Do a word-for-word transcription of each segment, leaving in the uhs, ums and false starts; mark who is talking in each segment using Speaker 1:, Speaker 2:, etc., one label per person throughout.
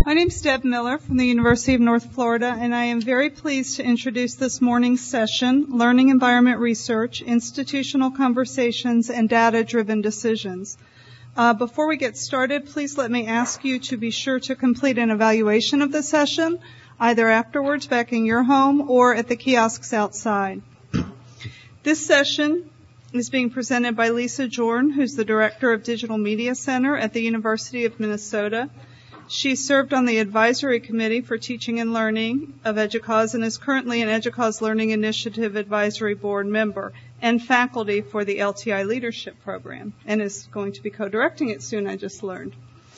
Speaker 1: My name is Deb Miller from the University of North Florida, and I am very pleased to introduce this morning's session, Learning Environment Research, Institutional Conversations, and Data-Driven Decisions. Uh, before we get started, please let me ask you to be sure to complete an evaluation of the session, either afterwards back in your home or at the kiosks outside. This session is being presented by Lisa Jorn, who's the Director of Digital Media Center at the University of Minnesota. She served on the advisory committee for teaching and learning of EDUCAUSE and is currently an EDUCAUSE Learning Initiative Advisory Board member and faculty for the L T I Leadership Program and is going to be co-directing it soon, I just learned.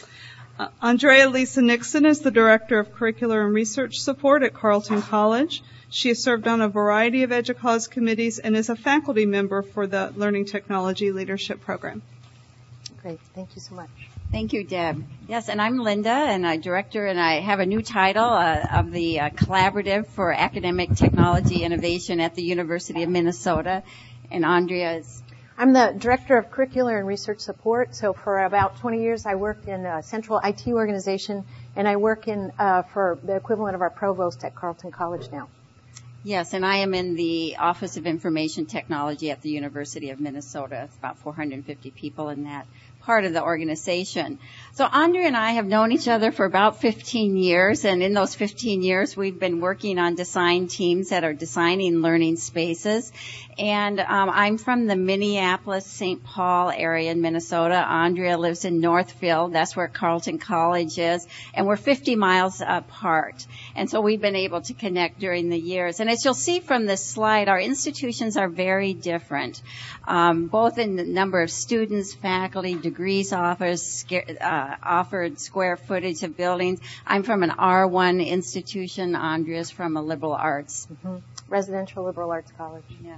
Speaker 1: Uh, Andrea Lisa Nixon is the Director of Curricular and Research Support at Carleton College. She has served on a variety of EDUCAUSE committees and is a faculty member for the Learning Technology Leadership Program.
Speaker 2: Great. Thank you so much.
Speaker 3: Thank you, Deb. Yes, and I'm Linda, and I'm director, and I have a new title uh, of the uh, Collaborative for Academic Technology Innovation at the University of Minnesota. And Andrea is...
Speaker 2: I'm the Director of Curricular and Research Support. So for about twenty years, I worked in a central I T organization, and I work in uh, for the equivalent of our provost at Carleton College now.
Speaker 3: Yes, and I am in the Office of Information Technology at the University of Minnesota. It's about four hundred fifty people in that part of the organization. So Andrea and I have known each other for about fifteen years, and in those fifteen years, we've been working on design teams that are designing learning spaces. And um, I'm from the Minneapolis, Saint Paul area in Minnesota. Andrea lives in Northfield. That's where Carleton College is. And we're fifty miles apart. And so we've been able to connect during the years. And as you'll see from this slide, our institutions are very different, um, both in the number of students, faculty, degrees offered, uh, offered square footage of buildings. I'm from an R one institution. Andrea's from a liberal arts.
Speaker 2: Mm-hmm. Residential liberal arts college.
Speaker 3: Yeah.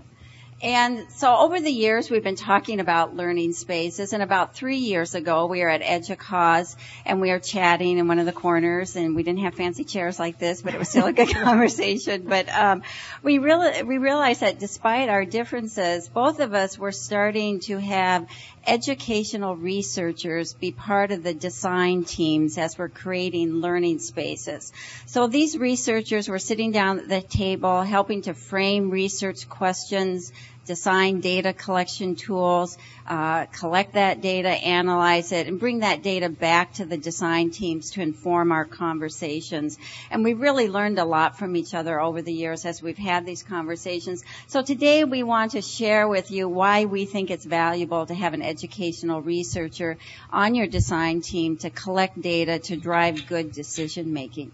Speaker 3: And so over the years, we've been talking about learning spaces. And about three years ago, we were at EDUCAUSE, and we were chatting in one of the corners. And we didn't have fancy chairs like this, but it was still a good conversation. But um, we, real- we realized that despite our differences, both of us were starting to have educational researchers be part of the design teams as we're creating learning spaces. So these researchers were sitting down at the table, helping to frame research questions, design data collection tools, uh, collect that data, analyze it, and bring that data back to the design teams to inform our conversations. And we really learned a lot from each other over the years as we've had these conversations. So today we want to share with you why we think it's valuable to have an educational researcher on your design team to collect data to drive good decision making.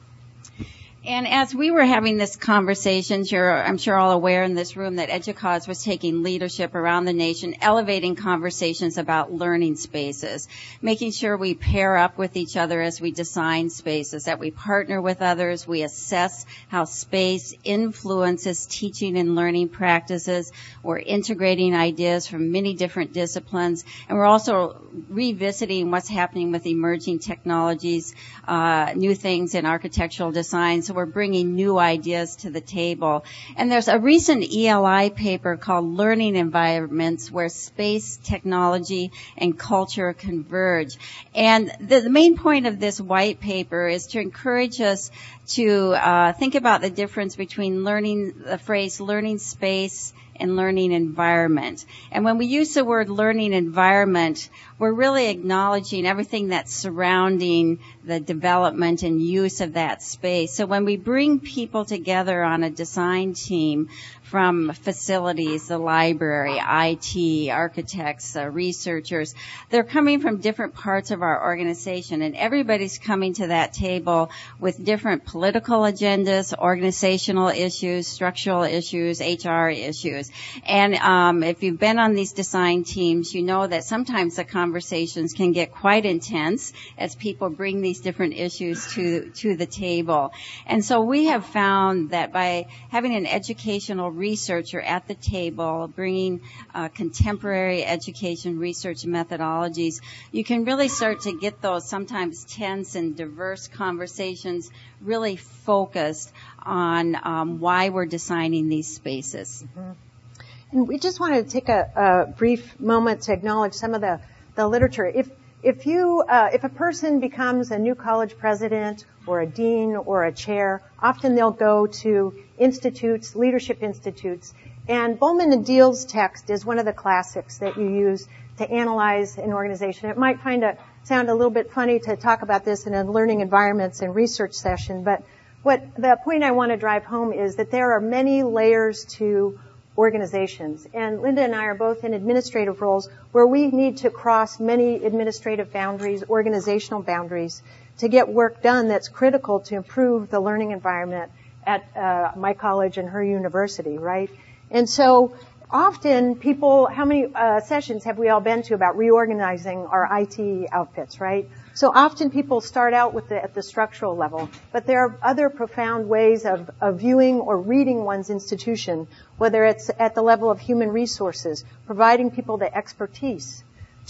Speaker 3: And as we were having this conversation, you're, I'm sure all aware in this room that EDUCAUSE was taking leadership around the nation, elevating conversations about learning spaces, making sure we pair up with each other as we design spaces, that we partner with others, we assess how space influences teaching and learning practices, we're integrating ideas from many different disciplines, and we're also revisiting what's happening with emerging technologies, uh, new things in architectural design. So we're bringing new ideas to the table. And there's a recent E L I paper called Learning Environments where space, technology, and culture converge. And the, the main point of this white paper is to encourage us to uh, think about the difference between learning, the phrase learning space and learning environment. And when we use the word learning environment, we're really acknowledging everything that's surrounding the development and use of that space. So when we bring people together on a design team from facilities, the library, I T, architects, uh, researchers, they're coming from different parts of our organization, and everybody's coming to that table with different political agendas, organizational issues, structural issues, H R issues. And um, if you've been on these design teams, you know that sometimes the conversations can get quite intense as people bring these different issues to to the table. And so we have found that by having an educational researcher at the table, bringing uh, contemporary education research methodologies, you can really start to get those sometimes tense and diverse conversations really focused on um, why we're designing these spaces.
Speaker 2: Mm-hmm. And we just wanted to take a, a brief moment to acknowledge some of the, the literature. If if you, uh, if a person becomes a new college president or a dean or a chair, often they'll go to institutes, leadership institutes. And Bowman and Deal's text is one of the classics that you use to analyze an organization. It might find a, sound a little bit funny to talk about this in a learning environments and research session, but what the point I want to drive home is that there are many layers to organizations. And Linda and I are both in administrative roles where we need to cross many administrative boundaries, organizational boundaries, to get work done that's critical to improve the learning environment at uh, my college and her university, right? And so often people, how many uh, sessions have we all been to about reorganizing our I T outfits, right? So often people start out with the, at the structural level, but there are other profound ways of, of viewing or reading one's institution, whether it's at the level of human resources, providing people the expertise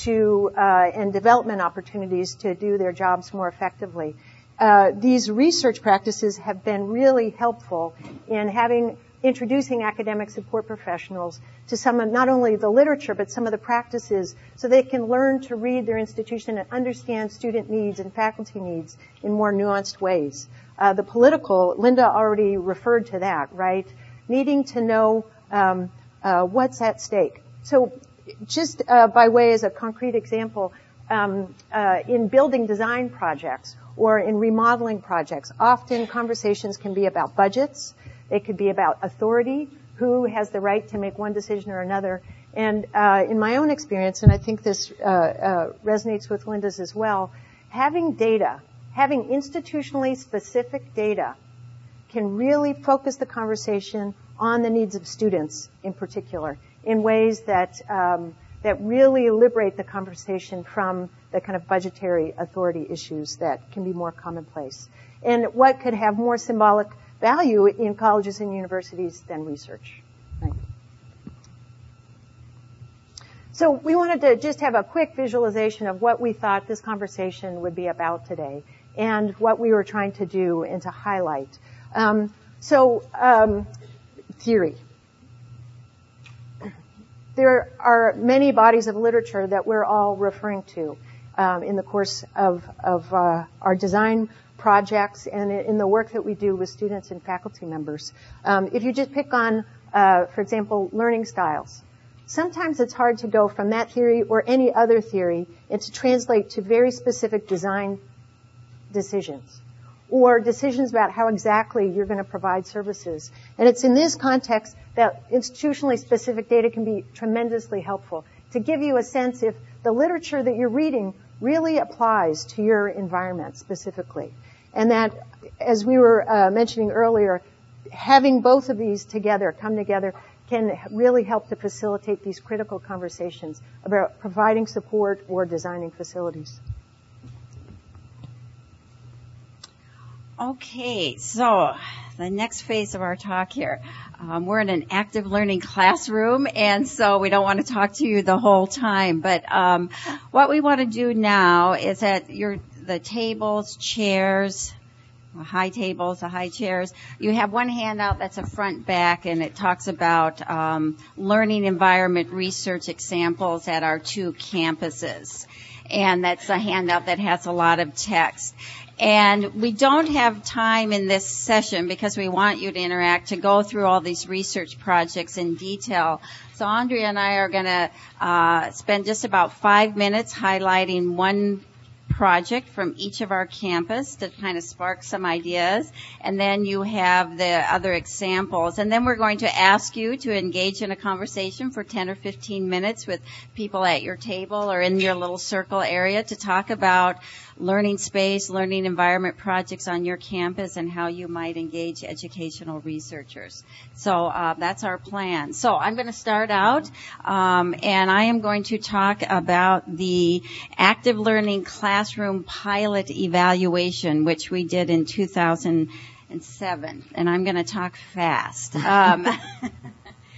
Speaker 2: to uh, and development opportunities to do their jobs more effectively. Uh, these research practices have been really helpful in having introducing academic support professionals to some of not only the literature, but some of the practices so they can learn to read their institution and understand student needs and faculty needs in more nuanced ways. Uh, the political, Linda already referred to that, right? Needing to know um, uh, what's at stake. So just uh, by way as a concrete example, um, uh, in building design projects or in remodeling projects, often conversations can be about budgets. It could be about authority, who has the right to make one decision or another. And uh, in my own experience, and I think this uh, uh, resonates with Linda's as well, having data, having institutionally specific data can really focus the conversation on the needs of students in particular in ways that um, that really liberate the conversation from the kind of budgetary authority issues that can be more commonplace. And what could have more symbolic value in colleges and universities than research. Right. So we wanted to just have a quick visualization of what we thought this conversation would be about today and what we were trying to do and to highlight. Um, so um, theory. There are many bodies of literature that we're all referring to um, in the course of, of uh, our design projects and in the work that we do with students and faculty members. Um, if you just pick on, uh, for example, learning styles, sometimes it's hard to go from that theory or any other theory and to translate to very specific design decisions or decisions about how exactly you're going to provide services. And it's in this context that institutionally specific data can be tremendously helpful to give you a sense if the literature that you're reading really applies to your environment specifically. And that, as we were uh, mentioning earlier, having both of these together, come together, can really help to facilitate these critical conversations about providing support or designing facilities.
Speaker 3: Okay, so the next phase of our talk here. Um, we're in an active learning classroom, and so we don't want to talk to you the whole time. But um, what we want to do now is that your the tables, chairs, high tables, the high chairs. You have one handout that's a front back, and it talks about um, learning environment research examples at our two campuses. And that's a handout that has a lot of text. And we don't have time in this session because we want you to interact to go through all these research projects in detail. So Andrea and I are going to uh, spend just about five minutes highlighting one project from each of our campus to kind of spark some ideas. And then you have the other examples. And then we're going to ask you to engage in a conversation for ten or fifteen minutes with people at your table or in your little circle area to talk about learning space, learning environment projects on your campus and how you might engage educational researchers. So uh, that's our plan. So I'm going to start out, um, and I am going to talk about the active learning classroom pilot evaluation, which we did in two thousand seven. And I'm going to talk fast. Um,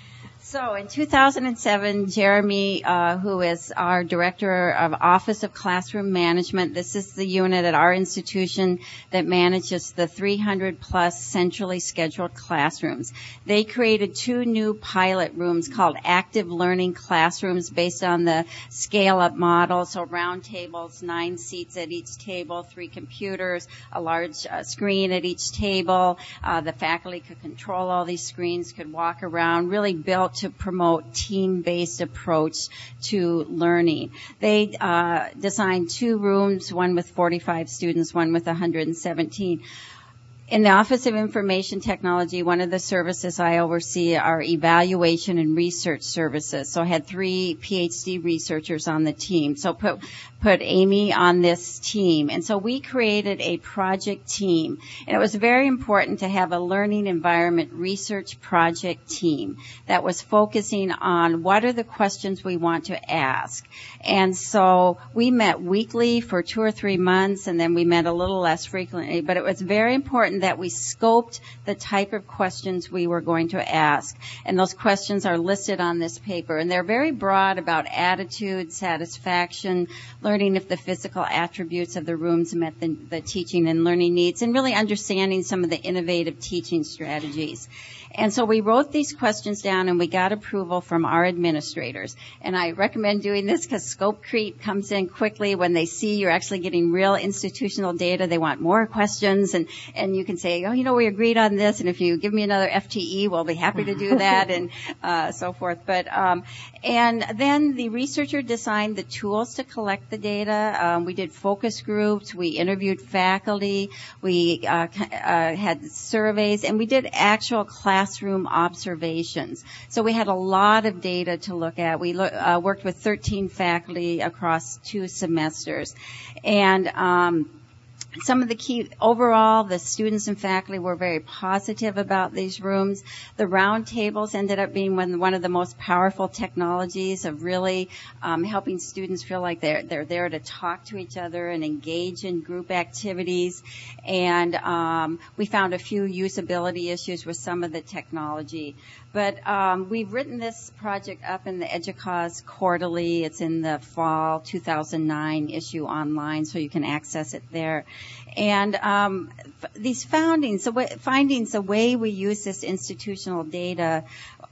Speaker 3: So in two thousand seven, Jeremy, uh, who is our Director of Office of Classroom Management, this is the unit at our institution that manages the three hundred plus centrally scheduled classrooms. They created two new pilot rooms called active learning classrooms based on the scale-up model. So round tables, nine seats at each table, three computers, a large uh, screen at each table. Uh, the faculty could control all these screens, could walk around, really built to promote team-based approach to learning. They uh, designed two rooms, one with forty-five students, one with one hundred seventeen. In the Office of Information Technology, one of the services I oversee are evaluation and research services. So I had three P H D researchers on the team. So put put Amy on this team. And so we created a project team. And it was very important to have a learning environment research project team that was focusing on what are the questions we want to ask. And so we met weekly for two or three months, and then we met a little less frequently. But it was very important that we scoped the type of questions we were going to ask. And those questions are listed on this paper. And they're very broad about attitude, satisfaction, learning if the physical attributes of the rooms met the, the teaching and learning needs, and really understanding some of the innovative teaching strategies. And so we wrote these questions down, and we got approval from our administrators. And I recommend doing this because scope creep comes in quickly when they see you're actually getting real institutional data. They want more questions, and, and you can say, oh, you know, we agreed on this, and if you give me another F T E, we'll be happy to do that, and uh, so forth. But um, and then the researcher designed the tools to collect the data. Um, we did focus groups. We interviewed faculty. We uh, uh, had surveys, and we did actual class classroom observations. So we had a lot of data to look at. We lo- uh, worked with thirteen faculty across two semesters. And um, some of the key, overall, the students and faculty were very positive about these rooms. The round tables ended up being one, one of the most powerful technologies of really um, helping students feel like they're, they're there to talk to each other and engage in group activities. And um, we found a few usability issues with some of the technology. But um, we've written this project up in the EDUCAUSE quarterly. It's in the fall two thousand nine issue online, so you can access it there. And um, f- these findings, the way, findings, the way we use this institutional data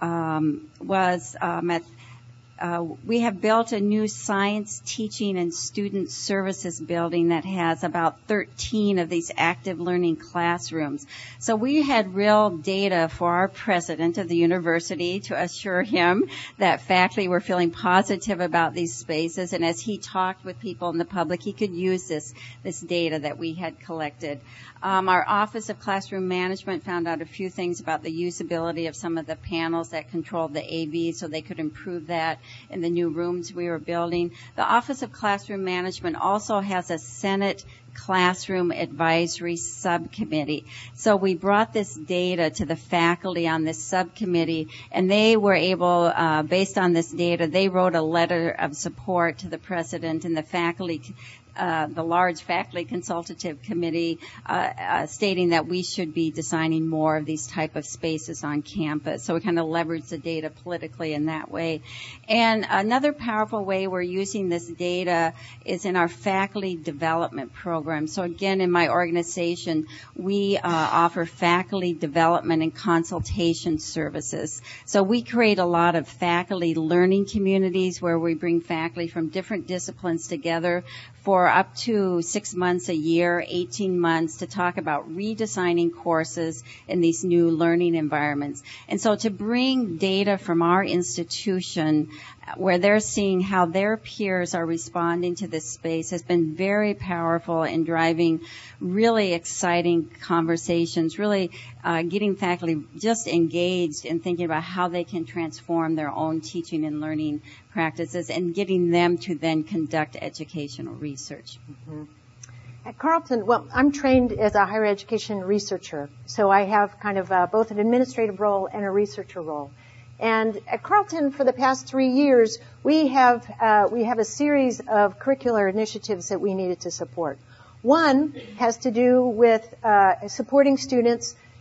Speaker 3: um, was um, at Uh, we have built a new science teaching and student services building that has about thirteen of these active learning classrooms. So we had real data for our president of the university to assure him that faculty were feeling positive about these spaces. And as he talked with people in the public, he could use this, this data that we had collected. Um, our Office of Classroom Management found out a few things about the usability of some of the panels that controlled the A V, so they could improve that in the new rooms we were building. The Office of Classroom Management also has a Senate Classroom Advisory Subcommittee. So we brought this data to the faculty on this subcommittee, and they were able, uh, based on this data, they wrote a letter of support to the president and the faculty Uh, the large faculty consultative committee uh, uh, stating that we should be designing more of these type of spaces on campus. So we kind of leverage the data politically in that way. And another powerful way we're using this data is in our faculty development program. So again, in my organization, we uh, offer faculty development and consultation services. So we create a lot of faculty learning communities where we bring faculty from different disciplines together for up to six months a year, eighteen months, to talk about redesigning courses in these new learning environments. And so to bring data from our institution where they're seeing how their peers are responding to this space has been very powerful in driving really exciting conversations, really uh, getting faculty just engaged in thinking about how they can transform their own teaching and learning practices and getting them to then conduct educational research.
Speaker 2: Mm-hmm. At Carleton, well, I'm trained as a higher education researcher, so I have kind of uh, both an administrative role and a researcher role. And at Carleton, for the past three years, we have uh, we have a series of curricular initiatives that we needed to support. One has to do with uh, supporting students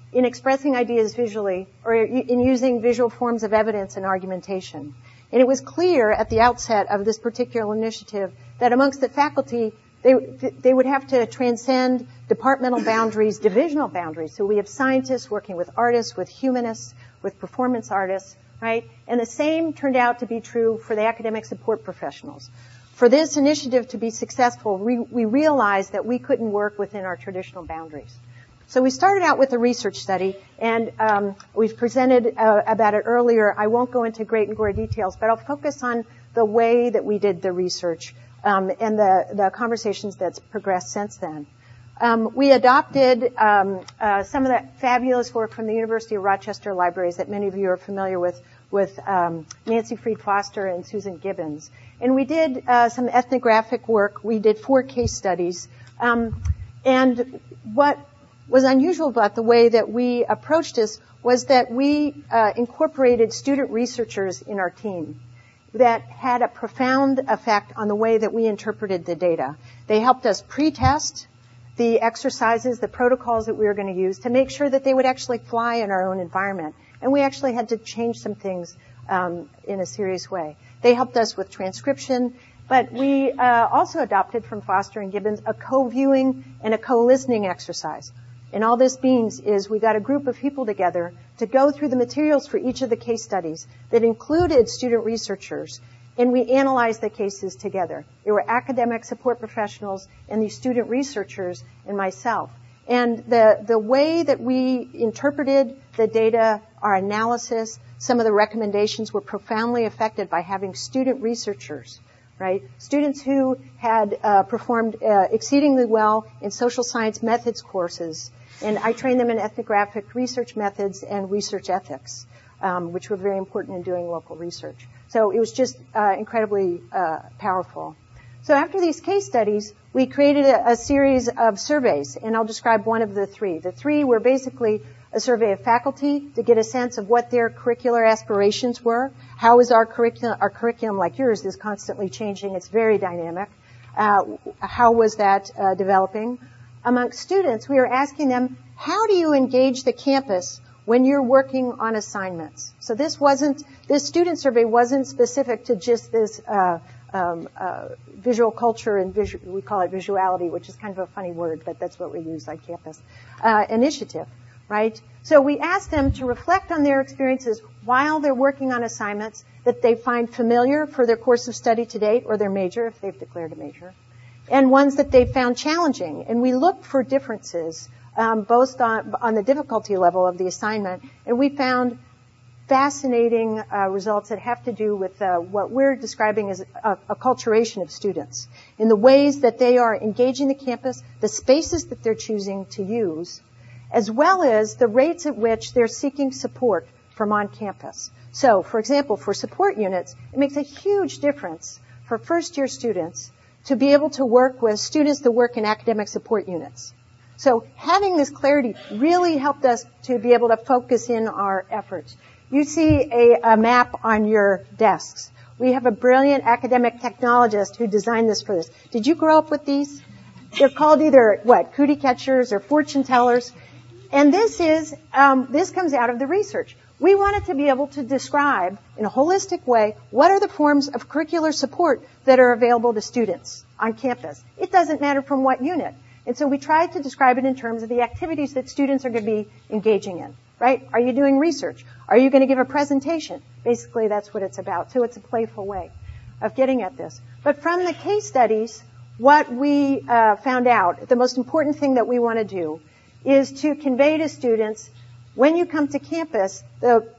Speaker 2: in expressing ideas visually or in using visual forms of evidence and argumentation. And it was clear at the outset of this particular initiative that amongst the faculty, they, they would have to transcend departmental boundaries, divisional boundaries. So we have scientists working with artists, with humanists, with performance artists, right? And the same turned out to be true for the academic support professionals. For this initiative to be successful, we, we realized that we couldn't work within our traditional boundaries. So we started out with a research study, and um, we've presented uh, about it earlier. I won't go into great and gory details, but I'll focus on the way that we did the research um, and the, the conversations that's progressed since then. Um, we adopted um, uh, some of that fabulous work from the University of Rochester libraries that many of you are familiar with, with um, Nancy Freed Foster and Susan Gibbons. And we did uh, some ethnographic work. We did four case studies. Um, and what was unusual about the way that we approached this was that we uh, incorporated student researchers in our team that had a profound effect on the way that we interpreted the data. They helped us pre-test the exercises, the protocols that we were going to use to make sure that they would actually fly in our own environment. And we actually had to change some things um, in a serious way. They helped us with transcription, but we uh, also adopted from Foster and Gibbons a co-viewing and a co-listening exercise. And all this means is we got a group of people together to go through the materials for each of the case studies that included student researchers, and we analyzed the cases together. There were academic support professionals and these student researchers and myself. And the, the way that we interpreted the data, our analysis, some of the recommendations were profoundly affected by having student researchers, right? Students who had uh, performed uh, exceedingly well in social science methods courses. And I trained them in ethnographic research methods and research ethics, um, which were very important in doing local research. So it was just uh, incredibly uh, powerful. So after these case studies, we created a, a series of surveys, and I'll describe one of the three. The three were basically a survey of faculty to get a sense of what their curricular aspirations were. How is our curriculum, our curriculum like yours is constantly changing. It's very dynamic. Uh, how was that uh, developing? Among students, we were asking them, how do you engage the campus when you're working on assignments? So this wasn't, this student survey wasn't specific to just this uh, um, uh, visual culture and visu- we call it visuality, which is kind of a funny word, but that's what we use on campus, uh, initiative, right? So we asked them to reflect on their experiences while they're working on assignments that they find familiar for their course of study to date or their major, if they've declared a major, and ones that they found challenging. And we looked for differences um, both on, on the difficulty level of the assignment, and we found fascinating uh, results that have to do with uh, what we're describing as a, acculturation of students in the ways that they are engaging the campus, the spaces that they're choosing to use, as well as the rates at which they're seeking support from on campus. So, for example, for support units, it makes a huge difference for first-year students to be able to work with students that work in academic support units. So having this clarity really helped us to be able to focus in our efforts. You see a, a map on your desks. We have a brilliant academic technologist who designed this for this. Did you grow up with these? They're called either, what, cootie catchers or fortune tellers. And this is, um, this comes out of the research. We wanted to be able to describe in a holistic way what are the forms of curricular support that are available to students on campus. It doesn't matter from what unit. And so we tried to describe it in terms of the activities that students are going to be engaging in, right? Are you doing research? Are you going to give a presentation? Basically, that's what it's about. So it's a playful way of getting at this. But from the case studies, what we uh, found out, the most important thing that we want to do is to convey to students, when you come to campus, the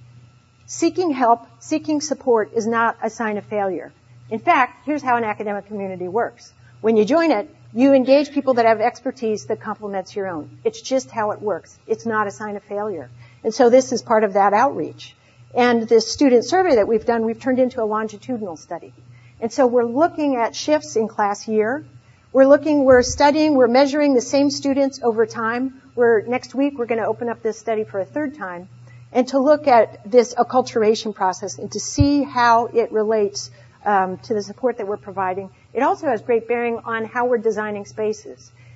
Speaker 2: seeking help, seeking support is not a sign of failure. In fact, here's how an academic community works. When you join it, you engage people that have expertise that complements your own. It's just how it works. It's not a sign of failure. And so this is part of that outreach. And this student survey that we've done, we've turned into a longitudinal study. And so we're looking at shifts in class year. We're looking, we're studying, we're measuring the same students over time. We're, next week, we're going to open up this study for a third time. And to look at this acculturation process and to see how it relates um, to the support that we're providing. It also has great bearing on how we're designing spaces.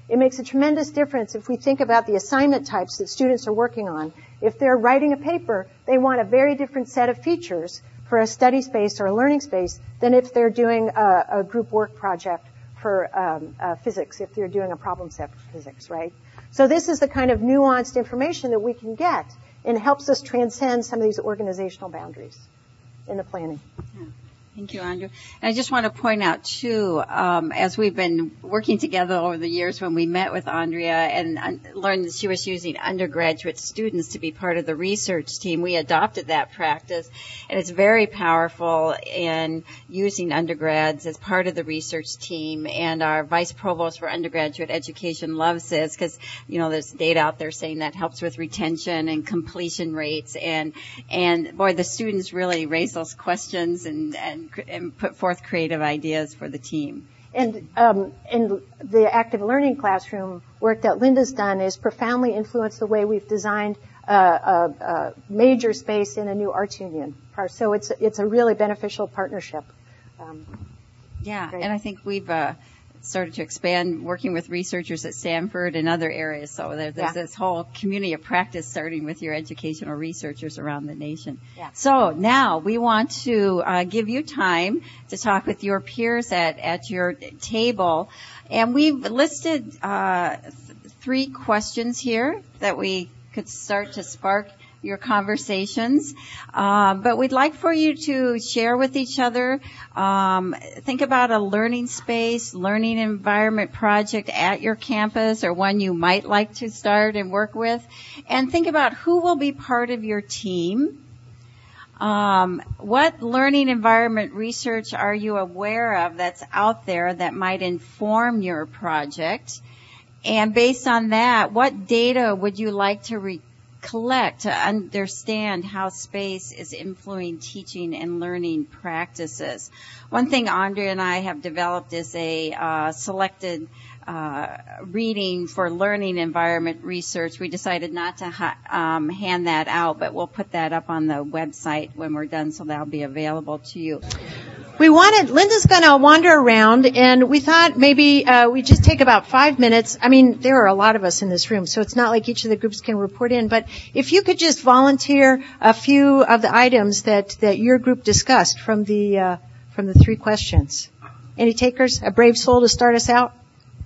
Speaker 2: It makes a tremendous difference if we think about the assignment types that students are working on. If they're writing a paper, they want a very different set of features for a study space or a learning space than if they're doing a, a group work project for um, uh, physics, if they're doing a problem set for physics, right? So this is the kind of nuanced information that we can get, and it helps us transcend some of these organizational boundaries in the planning.
Speaker 3: Yeah. Thank you, Andrea. And I just want to point out, too, um, as we've been working together over the years when we met with Andrea and uh, learned that she was using undergraduate students to be part of the research team, we adopted that practice. And it's very powerful in using undergrads as part of the research team. And our vice provost for undergraduate education loves this because, you know, there's data out there saying that helps with retention and completion rates. And, and boy, the students really raise those questions and, and and put forth creative ideas for the team.
Speaker 2: And um, in the active learning classroom work that Linda's done is profoundly influenced the way we've designed a, a, a major space in a new arts union. So it's it's a really beneficial partnership. Um,
Speaker 3: yeah,
Speaker 2: great.
Speaker 3: And I think we've uh, started to expand working with researchers at Stanford and other areas. So there, there's yeah. this whole community of practice starting with your educational researchers around the nation.
Speaker 2: Yeah.
Speaker 3: So now we want to uh, give you time to talk with your peers at, at your table. And we've listed uh, th- three questions here that we could start to spark your conversations. Uh, but we'd like for you to share with each other, um, think about a learning space, learning environment project at your campus or one you might like to start and work with. And think about who will be part of your team. Um, what learning environment research are you aware of that's out there that might inform your project? And based on that, what data would you like to re- collect to understand how space is influencing teaching and learning practices? One thing Andrea and I have developed is a uh, selected uh, reading for learning environment research. We decided not to ha- um, hand that out, but we'll put that up on the website when we're done, so that'll be available to you.
Speaker 2: We wanted, Linda's going to wander around, and we thought maybe uh, we just take about five minutes. I mean, there are a lot of us in this room, so it's not like each of the groups can report in. But if you could just volunteer a few of the items that, that your group discussed from the uh, from the three questions. Any takers? A brave soul to start us out?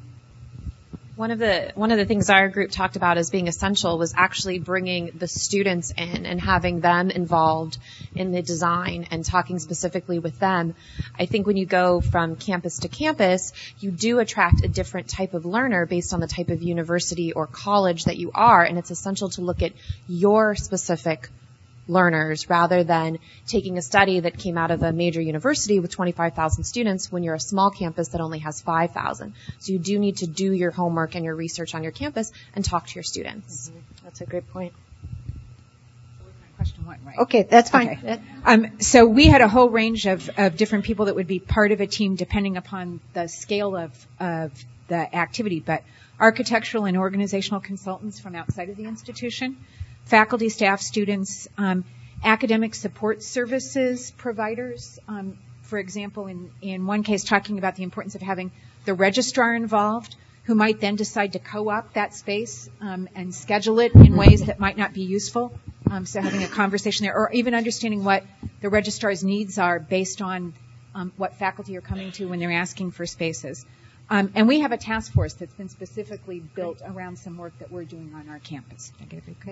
Speaker 4: One of the one of the things our group talked about as being essential was actually bringing the students in and having them involved in the design and talking specifically with them. I think when you go from campus to campus, you do attract a different type of learner based on the type of university or college that you are, and it's essential to look at your specific learners rather than taking a study that came out of a major university with twenty-five thousand students when you're a small campus that only has five thousand. So you do need to do your homework and your research on your campus and talk to your students.
Speaker 2: Mm-hmm. That's a great point.
Speaker 5: Question one, right?
Speaker 2: Okay, that's fine.
Speaker 5: Okay. Um, so we had a whole range of, of different people that would be part of a team depending upon the scale of, of the activity, but architectural and organizational consultants from outside of the institution, faculty, staff, students, um, academic support services providers. Um, for example, in, in one case, talking about the importance of having the registrar involved, who might then decide to co-opt that space um, and schedule it in ways that might not be useful. Um, so having a conversation there, or even understanding what the registrar's needs are based on um, what faculty are coming to when they're asking for spaces. Um, and we have a task force that's been specifically built around some work that we're doing on our campus. Okay.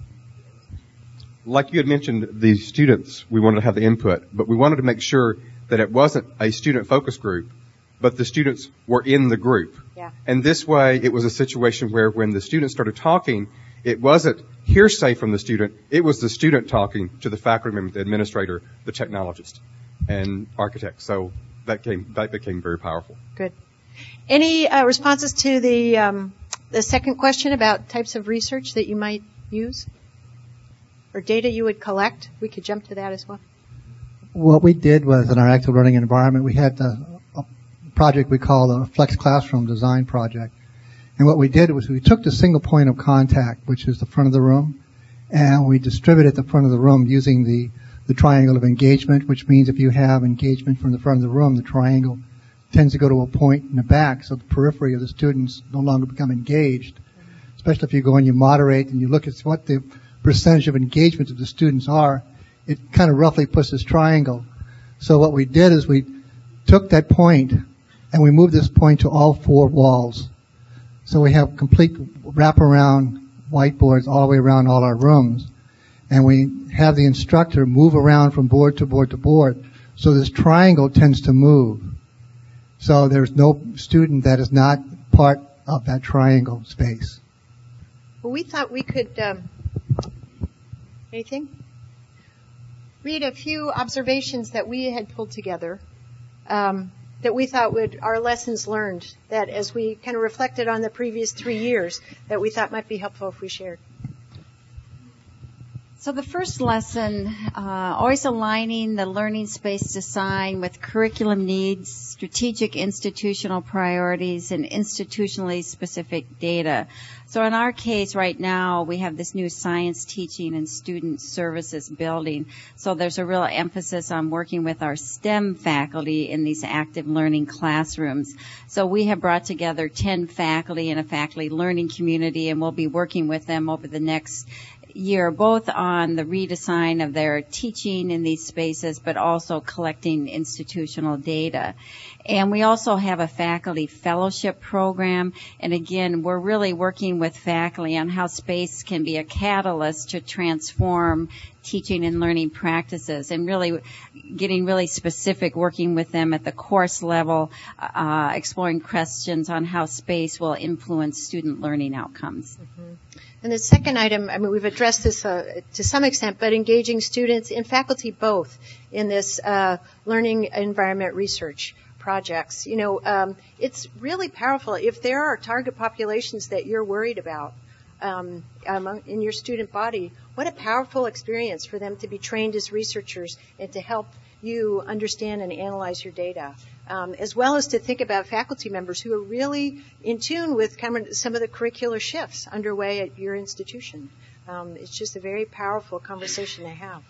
Speaker 6: Like you had mentioned, the students, we wanted to have the input, but we wanted to make sure that it wasn't a student focus group, but the students were in the group.
Speaker 2: Yeah.
Speaker 6: And this way, it was a situation where when the students started talking, it wasn't hearsay from the student, it was the student talking to the faculty member, the administrator, the technologist, and architect. So that came, that became very powerful.
Speaker 2: Good. Any uh, responses to the um, the second question about types of research that you might use? Or data you would collect? We could jump to that as well.
Speaker 7: What we did was in our active learning environment, we had a, a project we call the Flex Classroom Design Project. And what we did was we took the single point of contact, which is the front of the room, and we distributed the front of the room using the, the triangle of engagement, which means if you have engagement from the front of the room, the triangle tends to go to a point in the back, so the periphery of the students no longer become engaged. Especially if you go and you moderate and you look at what the percentage of engagement of the students are, it kind of roughly puts this triangle. So what we did is we took that point and we moved this point to all four walls. So we have complete wraparound whiteboards all the way around all our rooms. And we have the instructor move around from board to board to board. So this triangle tends to move. So there's no student that is not part of that triangle space.
Speaker 2: Well, we thought we could, um, anything? Read a few observations that we had pulled together um, that we thought would, our lessons learned, that as we kind of reflected on the previous three years, that we thought might be helpful if we shared.
Speaker 3: So the first lesson, uh, always aligning the learning space design with curriculum needs, strategic institutional priorities, and institutionally specific data. So in our case right now, we have this new science teaching and student services building. So there's a real emphasis on working with our STEM faculty in these active learning classrooms. So we have brought together ten faculty in a faculty learning community, and we'll be working with them over the next year, both on the redesign of their teaching in these spaces, but also collecting institutional data. And we also have a faculty fellowship program. And again, we're really working with faculty on how space can be a catalyst to transform teaching and learning practices, and really getting really specific, working with them at the course level, uh, exploring questions on how space will influence student learning outcomes.
Speaker 2: Mm-hmm. And the second item, I mean, we've addressed this uh, to some extent, but engaging students and faculty both in this uh, learning environment research projects. You know, um, it's really powerful if there are target populations that you're worried about um, among, in your student body. What a powerful experience for them to be trained as researchers and to help you understand and analyze your data. Um, as well as to think about faculty members who are really in tune with kind of some of the curricular shifts underway at your institution. Um, it's just a very powerful conversation to have.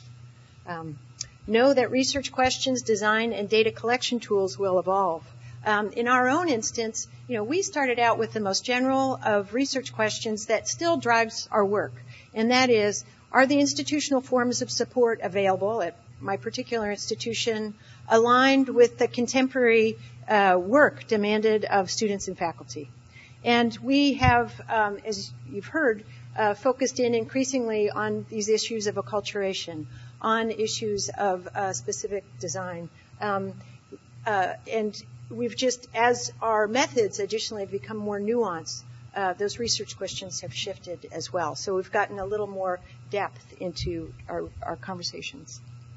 Speaker 2: Um, know that research questions, design, and data collection tools will evolve. Um, in our own instance, you know, we started out with the most general of research questions that still drives our work, and that is, are the institutional forms of support available at my particular institution aligned with the contemporary uh, work demanded of students and faculty? And we have, um, as you've heard, uh, focused in increasingly on these issues of acculturation, on issues of uh, specific design. Um, uh, and we've just, as our methods additionally have become more nuanced, uh, those research questions have shifted as well. So we've gotten a little more depth into our, our conversations.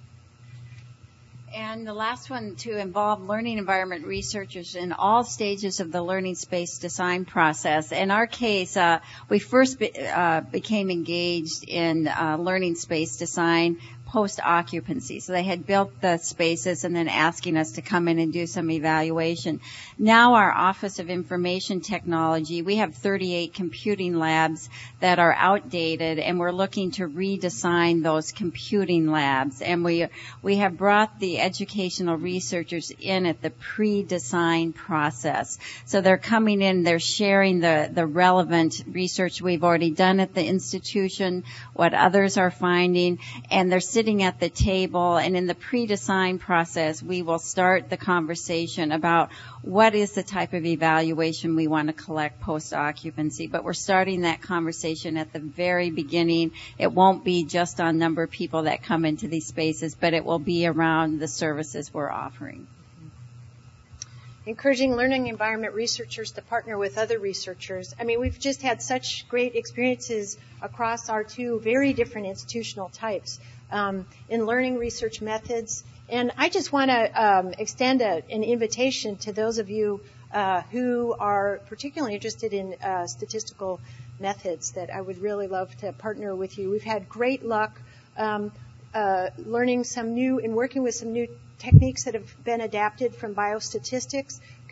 Speaker 3: And the last one, to involve learning environment researchers in all stages of the learning space design process. In our case, uh, we first be, uh, became engaged in uh, learning space design post-occupancy. So they had built the spaces and then asking us to come in and do some evaluation. Now our Office of Information Technology, we have thirty-eight computing labs that are outdated, and we're looking to redesign those computing labs. And we we have brought the educational researchers in at the pre-design process. So they're coming in, they're sharing the, the relevant research we've already done at the institution, what others are finding, and they're sitting at the table, and in the pre-design process, we will start the conversation about what is the type of evaluation we want to collect post-occupancy. But we're starting that conversation at the very beginning. It won't be just on number of people that come into these spaces, but it will be around the services we're offering.
Speaker 2: Encouraging learning environment researchers to partner with other researchers. I mean, we've just had such great experiences across our two very different institutional types um, in learning research methods. And I just want to um, extend a, an invitation to those of you uh, who are particularly interested in uh, statistical methods that I would really love to partner with you. We've had great luck um, uh, learning some new and working with some new techniques that have been adapted from biostatistics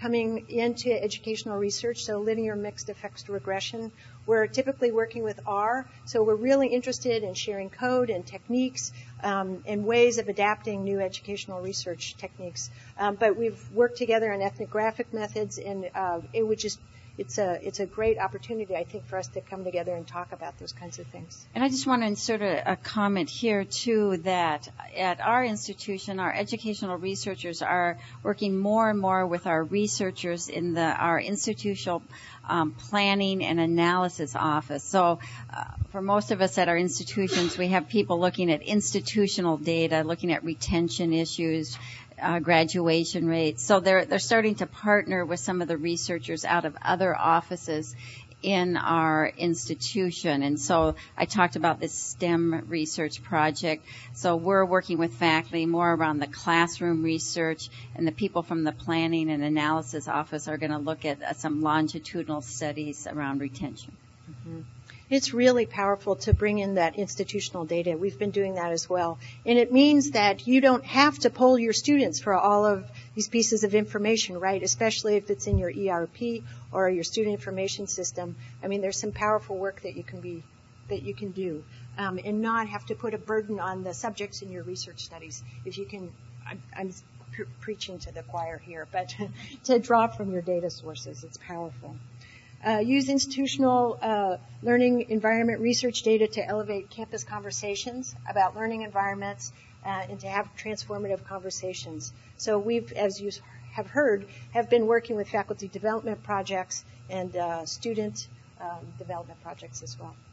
Speaker 2: coming into educational research, so linear mixed effects regression. We're typically working with R, so we're really interested in sharing code and techniques um, and ways of adapting new educational research techniques. Um, but we've worked together on ethnographic methods, and uh, it would just It's a it's a great opportunity, I think, for us to come together and talk about those kinds of things.
Speaker 3: And I just want to insert a, a comment here, too, that at our institution, our educational researchers are working more and more with our researchers in the our institutional um, planning and analysis office. So uh, for most of us at our institutions, we have people looking at institutional data, looking at retention issues, Uh, graduation rates. So they're they're starting to partner with some of the researchers out of other offices in our institution. And so I talked about this STEM research project. So we're working with faculty more around the classroom research, and the people from the planning and analysis office are going to look at uh, some longitudinal studies around retention.
Speaker 2: Mm-hmm. It's really powerful to bring in that institutional data. We've been doing that as well. And it means that you don't have to poll your students for all of these pieces of information, right? Especially if it's in your E R P or your student information system. I mean, there's some powerful work that you can be, that you can do, um, and not have to put a burden on the subjects in your research studies. If you can, I'm, I'm pre- preaching to the choir here, but to draw from your data sources, it's powerful. Uh, use institutional uh, learning environment research data to elevate campus conversations about learning environments uh, and to have transformative conversations. So we've, as you have heard, have been working with faculty development projects and uh, student um, development projects as well.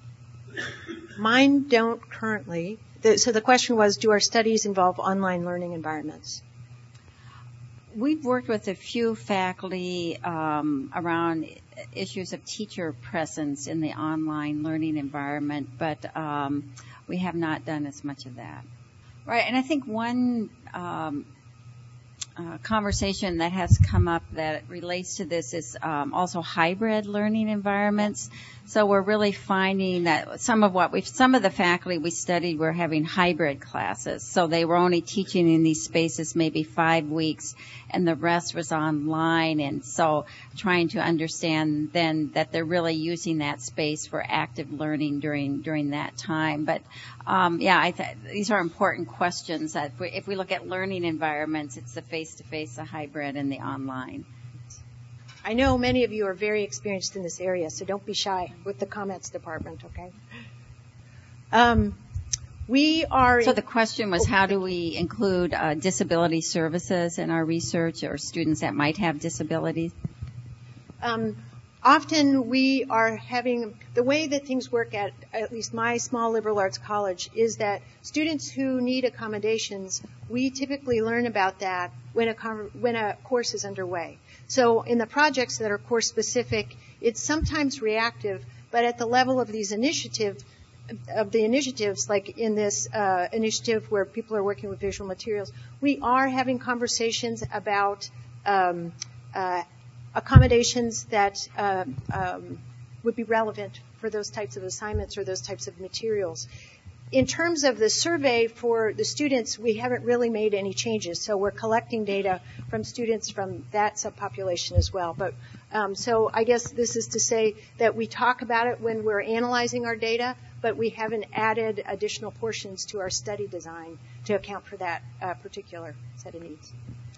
Speaker 2: Mine don't currently. The, so the question was, do our studies involve online learning environments?
Speaker 3: We've worked with a few faculty um, around issues of teacher presence in the online learning environment, but um, we have not done as much of that. Right, and I think one um, uh, conversation that has come up that relates to this is um, also hybrid learning environments. So we're really finding that some of what we've, some of the faculty we studied were having hybrid classes. So they were only teaching in these spaces maybe five weeks and the rest was online. And so trying to understand then that they're really using that space for active learning during, during that time. But, um, yeah, I th- these are important questions that if we, if we look at learning environments, it's the face-to-face, the hybrid, and the online.
Speaker 2: I know many of you are very experienced in this area, so don't be shy with the comments department, okay? Um, we are...
Speaker 3: So the question was, how do we include uh, disability services in our research, or students that might have disabilities?
Speaker 2: Um, often we are having... The way that things work at at least my small liberal arts college is that students who need accommodations, we typically learn about that when a, when a course is underway. So in the projects that are course specific, it's sometimes reactive, but at the level of these initiatives, of the initiatives, like in this uh, initiative where people are working with visual materials, we are having conversations about um, uh, accommodations that uh, um, would be relevant for those types of assignments or those types of materials. In terms of the survey for the students, we haven't really made any changes. So we're collecting data from students from that subpopulation as well. But um, so I guess this is to say that we talk about it when we're analyzing our data, but we haven't added additional portions to our study design to account for that uh, particular set of needs.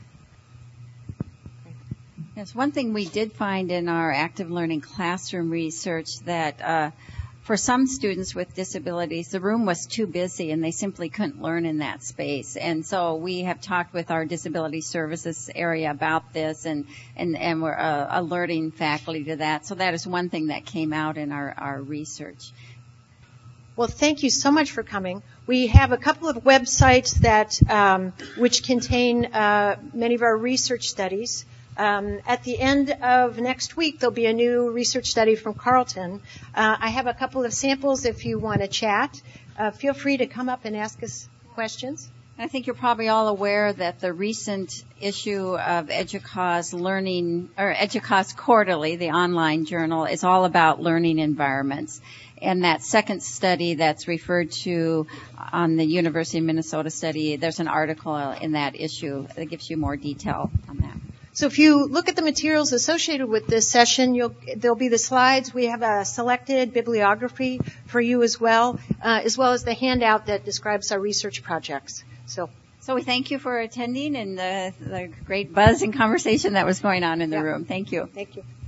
Speaker 3: Yes, one thing we did find in our active learning classroom research that uh, for some students with disabilities, the room was too busy and they simply couldn't learn in that space. And so we have talked with our disability services area about this, and, and, and we're uh, alerting faculty to that. So that is one thing that came out in our, our research.
Speaker 2: Well, thank you so much for coming. We have a couple of websites that um, which contain uh, many of our research studies. Um, at the end of next week, there'll be a new research study from Carleton. Uh, I have a couple of samples if you want to chat. Uh, feel free to come up and ask us questions.
Speaker 3: I think you're probably all aware that the recent issue of EDUCAUSE Learning, or EDUCAUSE Quarterly, the online journal, is all about learning environments. And that second study that's referred to on the University of Minnesota study, there's an article in that issue that gives you more detail on that.
Speaker 2: So if you look at the materials associated with this session, you'll, there'll be the slides. We have a selected bibliography for you as well, uh, as well as the handout that describes our research projects. So,
Speaker 3: so we thank you for attending and the, the great buzz and conversation that was going on in the
Speaker 2: yeah.
Speaker 3: room. Thank you.
Speaker 2: Thank you.